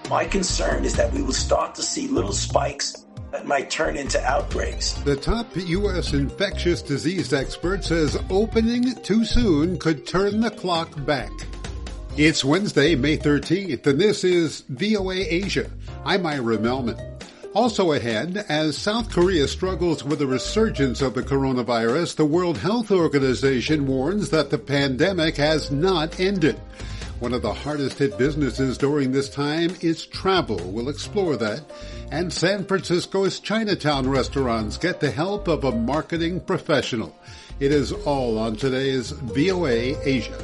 My concern is that we will start to see little spikes that might turn into outbreaks. The top U.S. infectious disease expert says opening too soon could turn the clock back. It's Wednesday, May 13th, and this is VOA Asia. I'm Ira Melman. Also ahead, as South Korea struggles with a resurgence of the coronavirus, the World Health Organization warns that the pandemic has not ended. One of the hardest hit businesses during this time is travel. We'll explore that. And San Francisco's Chinatown restaurants get the help of a marketing professional. It is all on today's VOA Asia.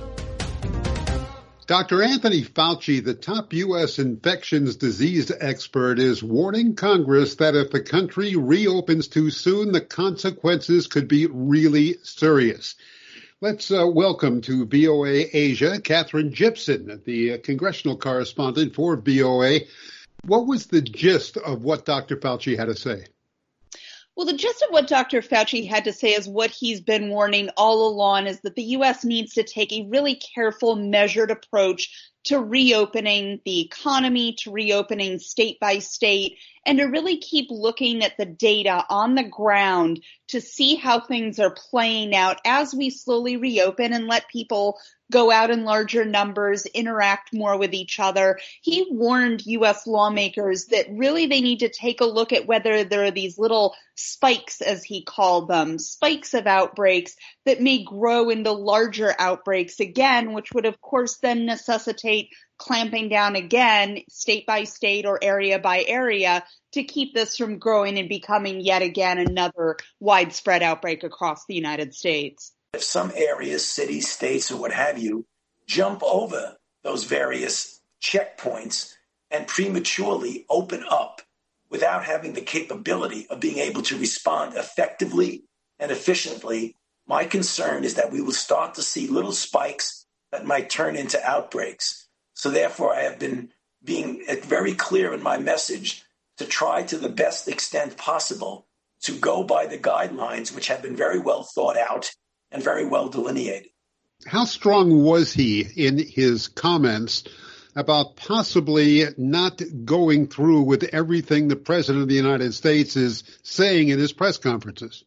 Dr. Anthony Fauci, the top U.S. infectious disease expert, is warning Congress that if the country reopens too soon, the consequences could be really serious. Let's welcome to VOA Asia, Katherine Gypson, the congressional correspondent for VOA. What was the gist of what Dr. Fauci had to say? Well, the gist of what Dr. Fauci had to say is what he's been warning all along is that the U.S. needs to take a really careful, measured approach to reopening the economy, to reopening state by state, and to really keep looking at the data on the ground to see how things are playing out as we slowly reopen and let people go out in larger numbers, interact more with each other. He warned U.S. lawmakers that really they need to take a look at whether there are these little spikes, as he called them, spikes of outbreaks that may grow into larger outbreaks again, which would, of course, then necessitate clamping down again, state by state or area by area, to keep this from growing and becoming yet again another widespread outbreak across the United States. If some areas, cities, states, or what have you, jump over those various checkpoints and prematurely open up without having the capability of being able to respond effectively and efficiently, my concern is that we will start to see little spikes that might turn into outbreaks. So therefore, I have been being very clear in my message to try to the best extent possible to go by the guidelines, which have been very well thought out and very well delineated. How strong was he in his comments about possibly not going through with everything the President of the United States is saying in his press conferences?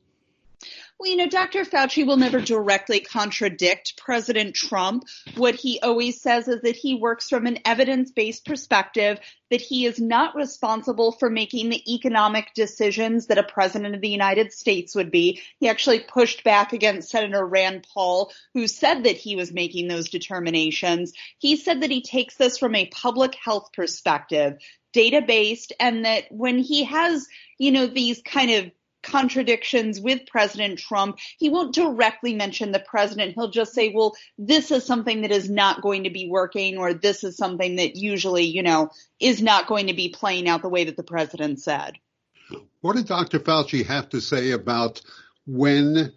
Well, Dr. Fauci will never directly contradict President Trump. What he always says is that he works from an evidence-based perspective, that he is not responsible for making the economic decisions that a president of the United States would be. He actually pushed back against Senator Rand Paul, who said that he was making those determinations. He said that he takes this from a public health perspective, data-based, and that when he has, these kind of contradictions with President Trump, he won't directly mention the president. He'll just say, well, this is something that is not going to be working, or this is something that usually, is not going to be playing out the way that the president said. What did Dr. Fauci have to say about when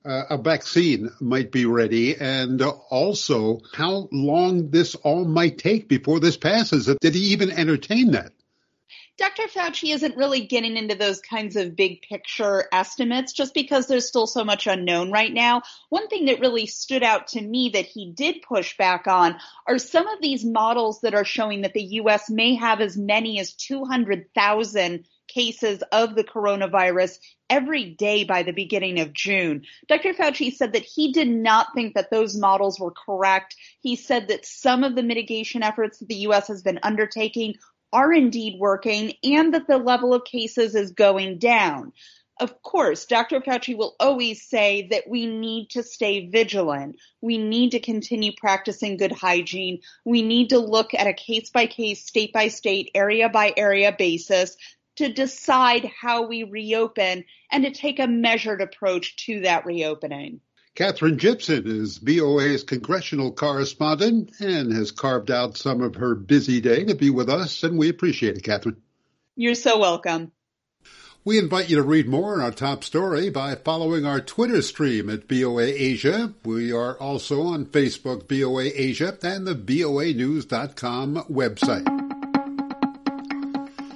a vaccine might be ready, and also how long this all might take before this passes? Did he even entertain that? Dr. Fauci isn't really getting into those kinds of big picture estimates just because there's still so much unknown right now. One thing that really stood out to me that he did push back on are some of these models that are showing that the U.S. may have as many as 200,000 cases of the coronavirus every day by the beginning of June. Dr. Fauci said that he did not think that those models were correct. He said that some of the mitigation efforts that the U.S. has been undertaking are indeed working, and that the level of cases is going down. Of course, Dr. Fauci will always say that we need to stay vigilant. We need to continue practicing good hygiene. We need to look at a case-by-case, state-by-state, area-by-area basis to decide how we reopen and to take a measured approach to that reopening. Katherine Gypson is VOA's congressional correspondent and has carved out some of her busy day to be with us, and we appreciate it, Katherine. You're so welcome. We invite you to read more on our top story by following our Twitter stream at VOA Asia. We are also on Facebook, VOA Asia, and the voanews.com website.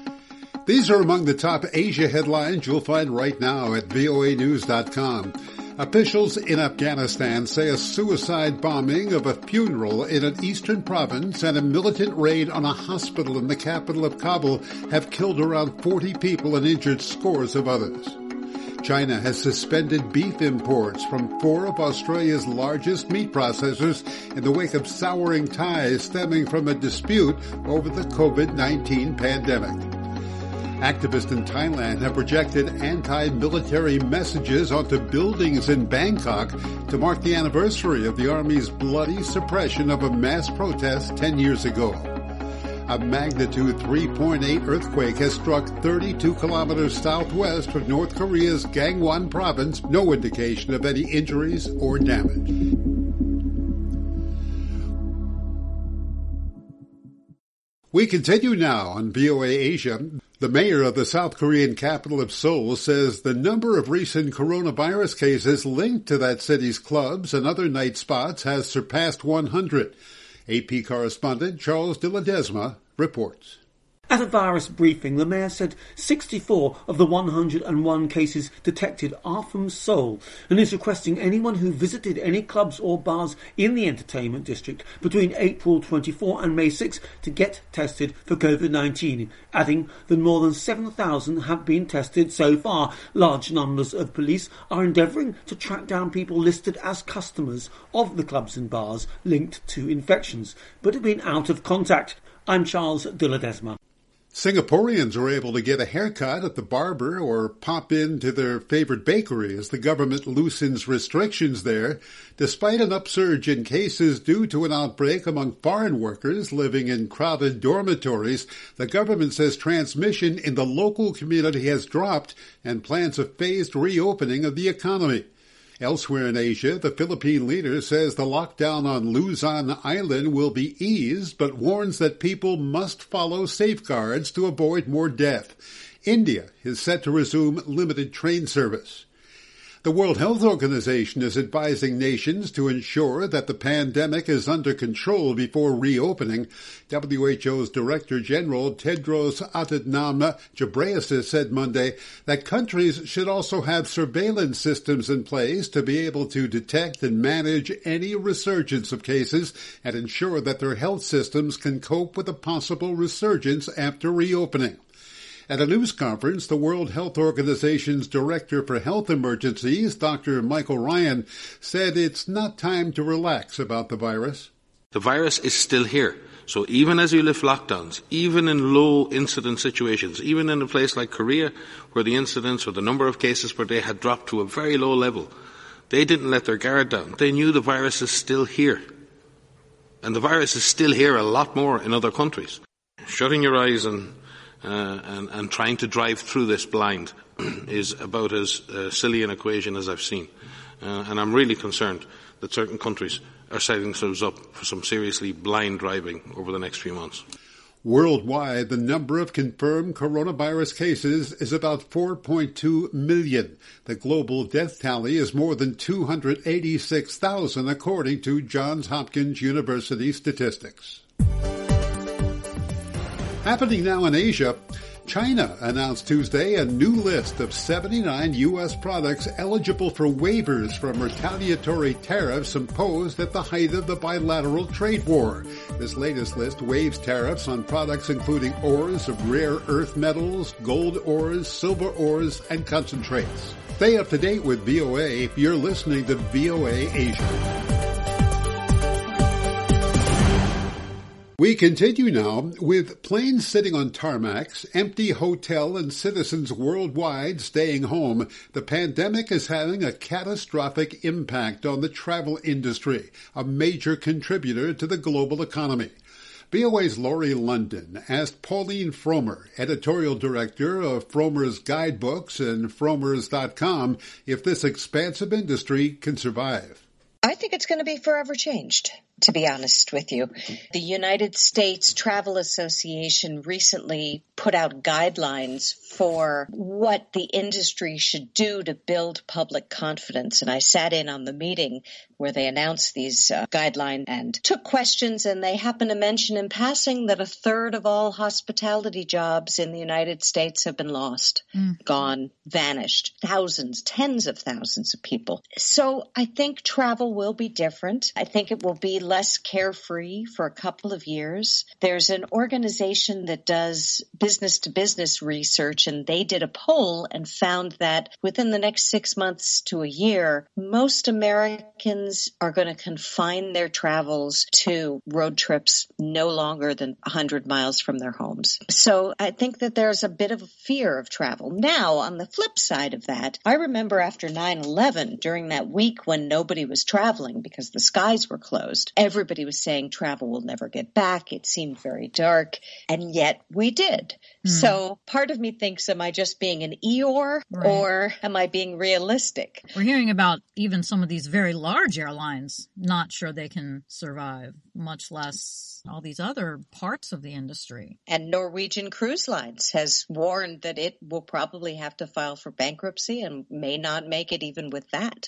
These are among the top Asia headlines you'll find right now at voanews.com. Officials in Afghanistan say a suicide bombing of a funeral in an eastern province and a militant raid on a hospital in the capital of Kabul have killed around 40 people and injured scores of others. China has suspended beef imports from 4 of Australia's largest meat processors in the wake of souring ties stemming from a dispute over the COVID-19 pandemic. Activists in Thailand have projected anti-military messages onto buildings in Bangkok to mark the anniversary of the Army's bloody suppression of a mass protest 10 years ago. A magnitude 3.8 earthquake has struck 32 kilometers southwest of North Korea's Gangwon province. No indication of any injuries or damage. We continue now on VOA Asia. The mayor of the South Korean capital of Seoul says the number of recent coronavirus cases linked to that city's clubs and other night spots has surpassed 100. AP correspondent Charles de Ledesma reports. At a virus briefing, the mayor said 64 of the 101 cases detected are from Seoul and is requesting anyone who visited any clubs or bars in the entertainment district between April 24 and May 6 to get tested for COVID-19, adding that more than 7,000 have been tested so far. Large numbers of police are endeavouring to track down people listed as customers of the clubs and bars linked to infections, but have been out of contact. I'm Charles de Ledesma. Singaporeans are able to get a haircut at the barber or pop into their favorite bakery as the government loosens restrictions there, despite an upsurge in cases due to an outbreak among foreign workers living in crowded dormitories. The government says transmission in the local community has dropped and plans a phased reopening of the economy. Elsewhere in Asia, the Philippine leader says the lockdown on Luzon Island will be eased, but warns that people must follow safeguards to avoid more death. India is set to resume limited train service. The World Health Organization is advising nations to ensure that the pandemic is under control before reopening. WHO's Director General Tedros Adhanom Ghebreyesus said Monday that countries should also have surveillance systems in place to be able to detect and manage any resurgence of cases and ensure that their health systems can cope with a possible resurgence after reopening. At a news conference, the World Health Organization's Director for Health Emergencies, Dr. Michael Ryan, said it's not time to relax about the virus. The virus is still here. So even as you lift lockdowns, even in low incident situations, even in a place like Korea, where the incidence or the number of cases per day had dropped to a very low level, they didn't let their guard down. They knew the virus is still here. And the virus is still here a lot more in other countries. Shutting your eyes and trying to drive through this blind is about as silly an equation as I've seen. And I'm really concerned that certain countries are setting themselves up for some seriously blind driving over the next few months. Worldwide, the number of confirmed coronavirus cases is about 4.2 million. The global death tally is more than 286,000, according to Johns Hopkins University statistics. Happening now in Asia, China announced Tuesday a new list of 79 U.S. products eligible for waivers from retaliatory tariffs imposed at the height of the bilateral trade war. This latest list waives tariffs on products including ores of rare earth metals, gold ores, silver ores, and concentrates. Stay up to date with VOA. You're listening to VOA Asia. We continue now with planes sitting on tarmacs, empty hotel and citizens worldwide staying home. The pandemic is having a catastrophic impact on the travel industry, a major contributor to the global economy. VOA's Laurie London asked Pauline Frommer, editorial director of Frommer's Guidebooks and Frommers.com, if this expansive industry can survive. I think it's going to be forever changed. to be honest with you. The United States Travel Association recently put out guidelines for what the industry should do to build public confidence. And I sat in on the meeting where they announced these guidelines and took questions, and they happened to mention in passing that a third of all hospitality jobs in the United States have been lost, gone, vanished. Thousands, tens of thousands of people. So I think travel will be different. I think it will be less carefree for a couple of years. There's an organization that does business-to-business research, and they did a poll and found that within the next 6 months to a year, most Americans are going to confine their travels to road trips no longer than 100 miles from their homes. So I think that there's a bit of a fear of travel. Now, on the flip side of that, I remember after 9/11, during that week when nobody was traveling because the skies were closed, everybody was saying travel will never get back. It seemed very dark, and yet we did. So part of me thinks, am I just being an Eeyore, or am I being realistic? We're hearing about even some of these very large airlines not sure they can survive, much less all these other parts of the industry. And Norwegian Cruise Lines has warned that it will probably have to file for bankruptcy and may not make it even with that.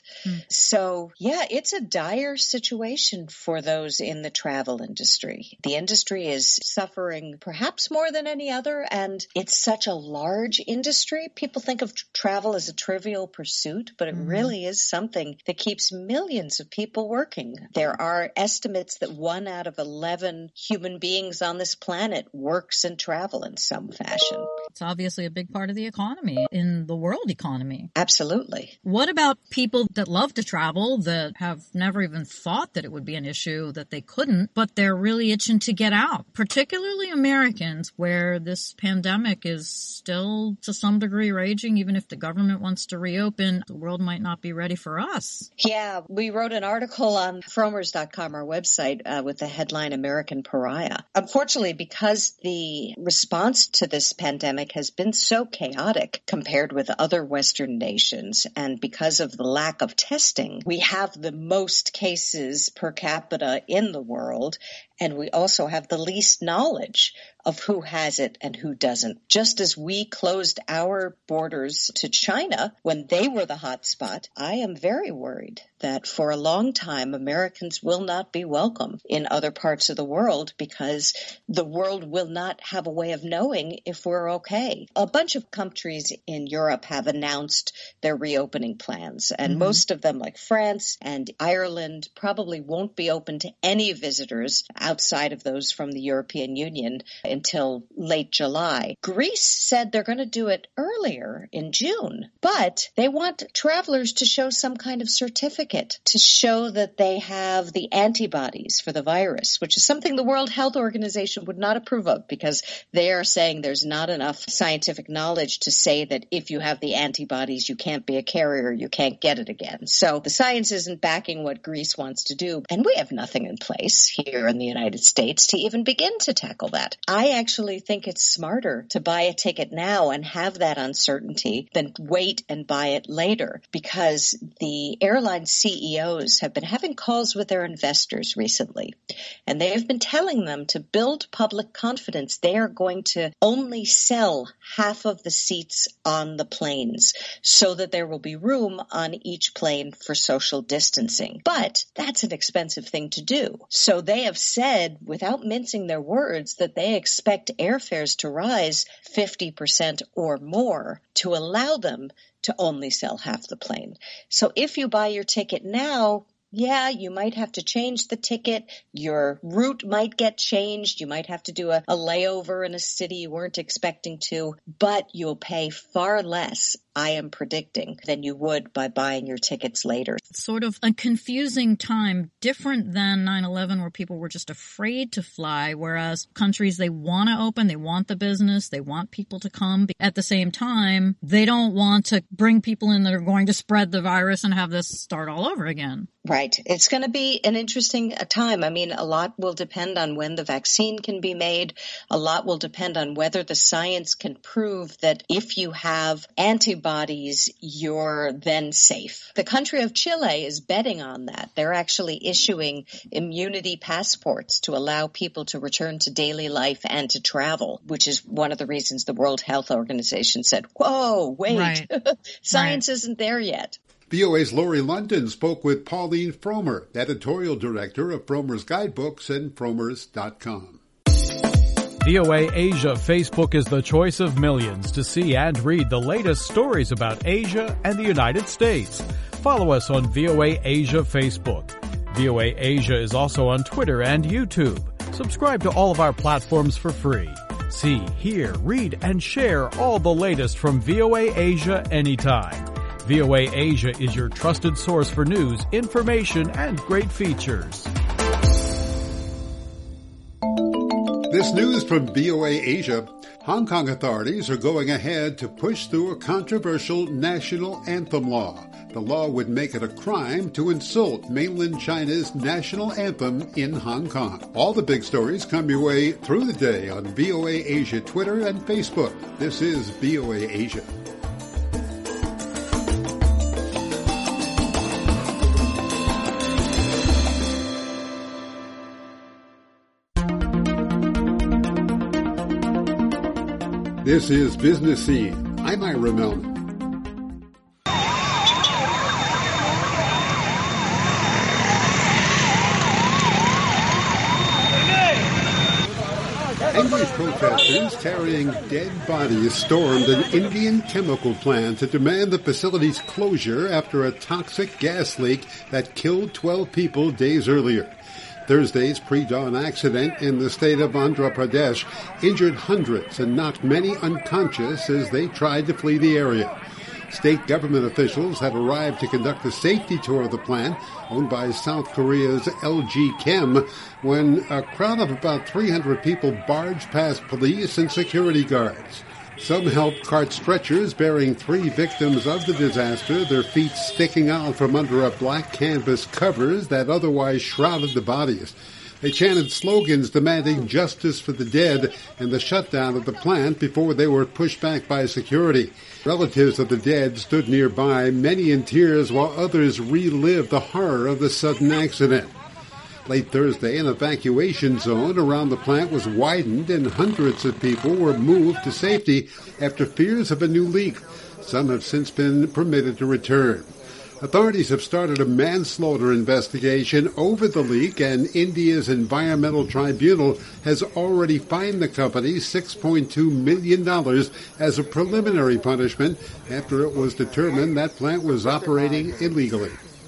So, yeah, it's a dire situation for those in the travel industry. The industry is suffering perhaps more than any other, and it's such a large industry. People think of travel as a trivial pursuit, but it really is something that keeps millions of people working. There are estimates that 1 out of 11 human beings on this planet works in travel in some fashion. It's obviously a big part of the economy, in the world economy. Absolutely. What about people that love to travel, that have never even thought that it would be an issue, that they couldn't, but they're really itching to get out, particularly Americans, where this pandemic is still to some degree raging. Even if the government wants to reopen, the world might not be ready for us. Yeah, we wrote an article on Fromers.com, our website, with the headline American Pariah. Unfortunately, because the response to this pandemic has been so chaotic compared with other Western nations, and because of the lack of testing, we have the most cases per capita in the world, and we also have the least knowledge of who has it and who doesn't. Just as we closed our borders to China when they were the hot spot, I am very worried that for a long time Americans will not be welcome in other parts of the world because the world will not have a way of knowing if we're okay. A bunch of countries in Europe have announced their reopening plans, and most of them, like France and Ireland, probably won't be open to any visitors outside of those from the European Union until late July. Greece said they're going to do it earlier in June, but they want travelers to show some kind of certificate to show that they have the antibodies for the virus, which is something the World Health Organization would not approve of because they are saying there's not enough scientific knowledge to say that if you have the antibodies, you can't be a carrier, you can't get it again. So the science isn't backing what Greece wants to do, and we have nothing in place here in the United States to even begin to tackle that. I actually think it's smarter to buy a ticket now and have that uncertainty than wait and buy it later, because the airline CEOs have been having calls with their investors recently, and they have been telling them to build public confidence. They are going to only sell half of the seats on the planes so that there will be room on each plane for social distancing. But that's an expensive thing to do. So they have said, without mincing their words, that they expect airfares to rise 50% or more to allow them to only sell half the plane. So if you buy your ticket now, yeah, you might have to change the ticket. Your route might get changed. You might have to do a layover in a city you weren't expecting to, but you'll pay far less, I am predicting, than you would by buying your tickets later. Sort of a confusing time, different than 9/11 where people were just afraid to fly, whereas countries, they want to open, they want the business, they want people to come. At the same time, they don't want to bring people in that are going to spread the virus and have this start all over again. Right. It's going to be an interesting time. I mean, a lot will depend on when the vaccine can be made. A lot will depend on whether the science can prove that if you have antibodies antibodies, you're then safe. The country of Chile is betting on that. They're actually issuing immunity passports to allow people to return to daily life and to travel, which is one of the reasons the World Health Organization said, whoa, wait, right. Science isn't there yet. VOA's Laurie London spoke with Pauline Frommer, editorial director of Frommer's Guidebooks and Frommers.com. VOA Asia Facebook is the choice of millions to see and read the latest stories about Asia and the United States. Follow us on VOA Asia Facebook. VOA Asia is also on Twitter and YouTube. Subscribe to all of our platforms for free. See, hear, read, and share all the latest from VOA Asia anytime. VOA Asia is your trusted source for news, information, and great features. This news from VOA Asia. Hong Kong authorities are going ahead to push through a controversial national anthem law. The law would make it a crime to insult mainland China's national anthem in Hong Kong. All the big stories come your way through the day on VOA Asia Twitter and Facebook. This is VOA Asia. This is Business Scene. I'm Ira Melman. Angry protesters carrying dead bodies stormed an Indian chemical plant to demand the facility's closure after a toxic gas leak that killed 12 people days earlier. Thursday's pre-dawn accident in the state of Andhra Pradesh injured hundreds and knocked many unconscious as they tried to flee the area. State government officials have arrived to conduct a safety tour of the plant owned by South Korea's LG Chem when a crowd of about 300 people barged past police and security guards. Some helped cart stretchers bearing 3 victims of the disaster, their feet sticking out from under a black canvas covers that otherwise shrouded the bodies. They chanted slogans demanding justice for the dead and the shutdown of the plant before they were pushed back by security. Relatives of the dead stood nearby, many in tears, while others relived the horror of the sudden accident. Late Thursday, an evacuation zone around the plant was widened and hundreds of people were moved to safety after fears of a new leak. Some have since been permitted to return. Authorities have started a manslaughter investigation over the leak, and India's Environmental Tribunal has already fined the company $6.2 million as a preliminary punishment after it was determined that plant was operating illegally.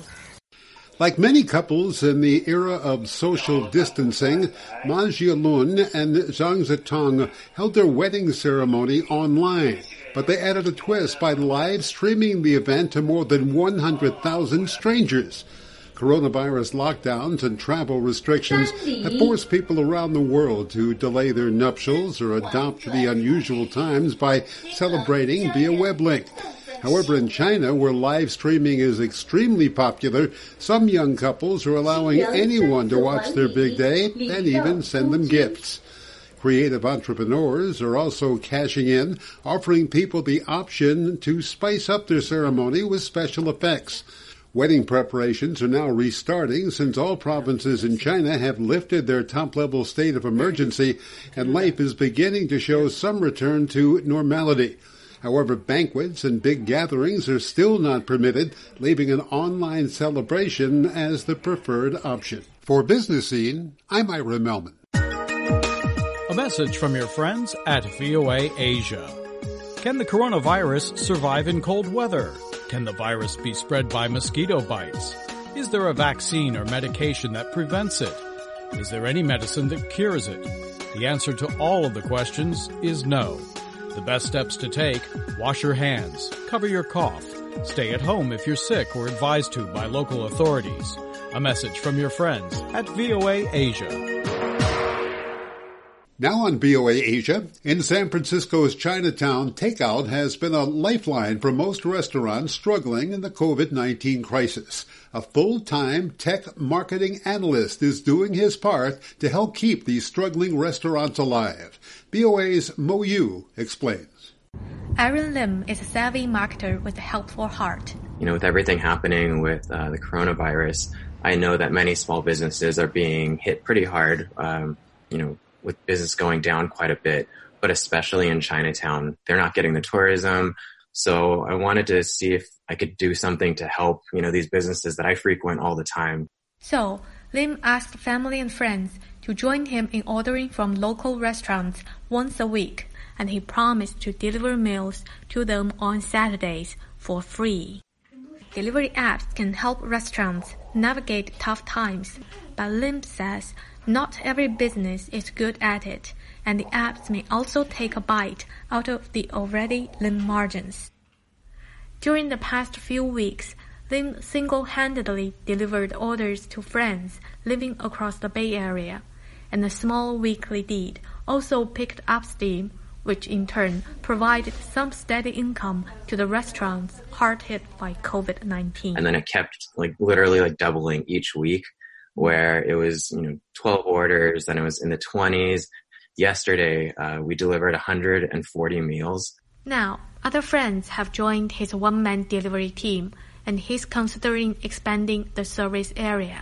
Like many couples in the era of social distancing, Ma Jialun and Zhang Zitong held their wedding ceremony online, but they added a twist by live streaming the event to more than 100,000 strangers. Coronavirus lockdowns and travel restrictions have forced people around the world to delay their nuptials or adopt the unusual times by celebrating via web link. However, in China, where live streaming is extremely popular, some young couples are allowing anyone to watch their big day and even send them gifts. Creative entrepreneurs are also cashing in, offering people the option to spice up their ceremony with special effects. Wedding preparations are now restarting since all provinces in China have lifted their top-level state of emergency, and life is beginning to show some return to normality. However, banquets and big gatherings are still not permitted, leaving an online celebration as the preferred option. For Business Scene, I'm Ira Melman. A message from your friends at VOA Asia. Can the coronavirus survive in cold weather? Can the virus be spread by mosquito bites? Is there a vaccine or medication that prevents it? Is there any medicine that cures it? The answer to all of the questions is no. The best steps to take: wash your hands, cover your cough, stay at home if you're sick or advised to by local authorities. A message from your friends at VOA Asia. Now on VOA Asia, in San Francisco's Chinatown, takeout has been a lifeline for most restaurants struggling in the COVID-19 crisis. A full-time tech marketing analyst is doing his part to help keep these struggling restaurants alive. VOA's Mo Yu explains. Aaron Lim is a savvy marketer with a helpful heart. With everything happening with the coronavirus, I know that many small businesses are being hit pretty hard, with business going down quite a bit, but especially in Chinatown. They're not getting the tourism. So I wanted to see if I could do something to help, these businesses that I frequent all the time. So Lim asked family and friends to join him in ordering from local restaurants once a week, and he promised to deliver meals to them on Saturdays for free. Delivery apps can help restaurants navigate tough times, but Lim says not every business is good at it, and the apps may also take a bite out of the already Lim margins. During the past few weeks, Lim single-handedly delivered orders to friends living across the Bay Area, and the small weekly deed also picked up steam, which in turn provided some steady income to the restaurants hard hit by COVID-19. And then it kept literally doubling each week, where it was 12 orders, then it was in the 20s. Yesterday, we delivered 140 meals. Now, other friends have joined his one-man delivery team, and he's considering expanding the service area.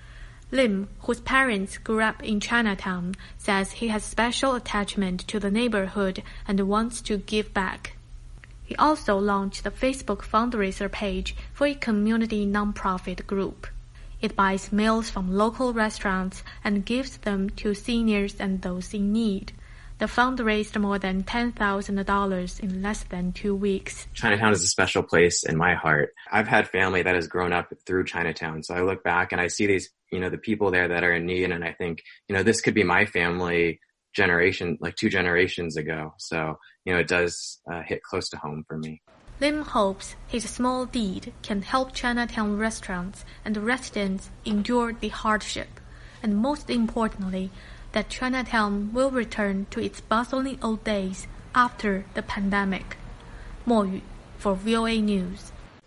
Lim, whose parents grew up in Chinatown, says he has special attachment to the neighborhood and wants to give back. He also launched the Facebook fundraiser page for a community nonprofit group. It buys meals from local restaurants and gives them to seniors and those in need. The fund raised more than $10,000 in less than 2 weeks. Chinatown is a special place in my heart. I've had family that has grown up through Chinatown. So I look back and I see these, the people there that are in need. And I think, this could be my family generation, 2 generations ago. So, it does hit close to home for me. Lim hopes his small deed can help Chinatown restaurants and residents endure the hardship. And most importantly, that Chinatown will return to its bustling old days after the pandemic. Mo Yu for VOA News.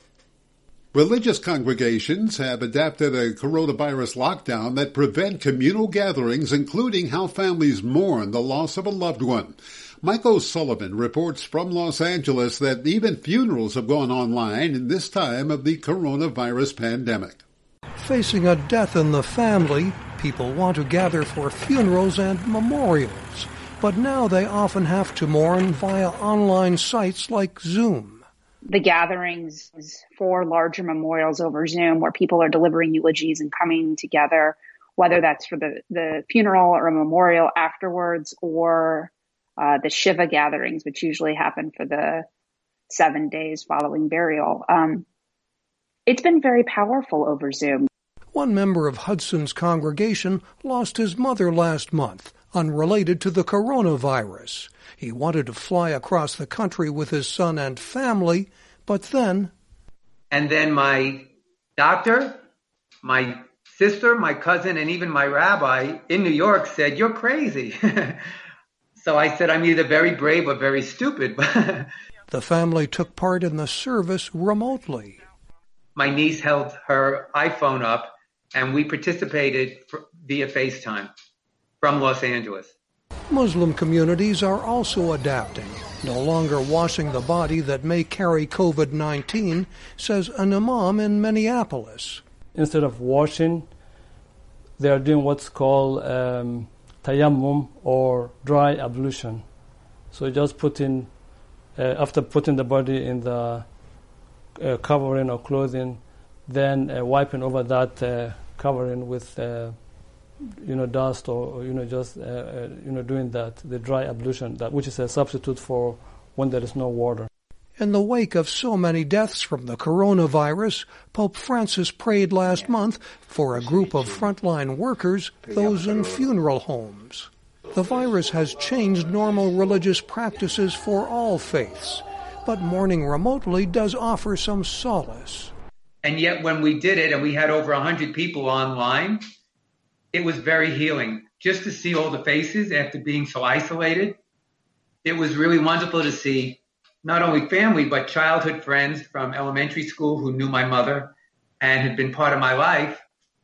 Religious congregations have adapted a coronavirus lockdown that prevent communal gatherings, including how families mourn the loss of a loved one. Mike O'Sullivan reports from Los Angeles that even funerals have gone online in this time of the coronavirus pandemic. Facing a death in the family, people want to gather for funerals and memorials, but now they often have to mourn via online sites like Zoom. The gatherings for larger memorials over Zoom, where people are delivering eulogies and coming together, whether that's for the funeral or a memorial afterwards, or the Shiva gatherings, which usually happen for the 7 days following burial. It's been very powerful over Zoom. One member of Hudson's congregation lost his mother last month, unrelated to the coronavirus. He wanted to fly across the country with his son and family, but then... And then my doctor, my sister, my cousin, and even my rabbi in New York said, "You're crazy." So I said, "I'm either very brave or very stupid." The family took part in the service remotely. My niece held her iPhone up, and we participated via FaceTime from Los Angeles. Muslim communities are also adapting, no longer washing the body that may carry COVID-19, says an imam in Minneapolis. Instead of washing, they are doing what's called tayammum, or dry ablution. So just after putting the body in the covering or clothing, then wiping over that covering with dust or just doing the dry ablution, which is a substitute for when there is no water. In the wake of so many deaths from the coronavirus, Pope Francis prayed last month for a group of frontline workers, those in funeral homes. The virus has changed normal religious practices for all faiths, but mourning remotely does offer some solace. And yet when we did it and we had over 100 people online, it was very healing. Just to see all the faces after being so isolated, it was really wonderful to see not only family, but childhood friends from elementary school who knew my mother and had been part of my life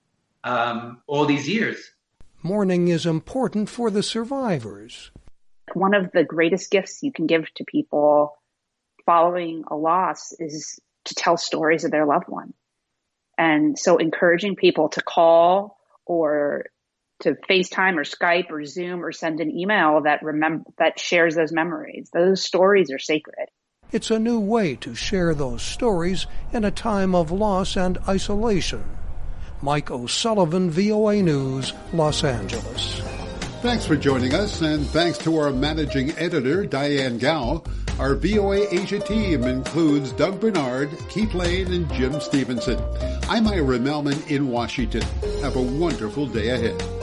all these years. Mourning is important for the survivors. One of the greatest gifts you can give to people following a loss is to tell stories of their loved one. And so encouraging people to call or to FaceTime or Skype or Zoom or send an email that shares those memories. Those stories are sacred. It's a new way to share those stories in a time of loss and isolation. Mike O'Sullivan, VOA News, Los Angeles. Thanks for joining us, and thanks to our managing editor, Diane Gao. Our VOA Asia team includes Doug Bernard, Keith Lane, and Jim Stevenson. I'm Ira Melman in Washington. Have a wonderful day ahead.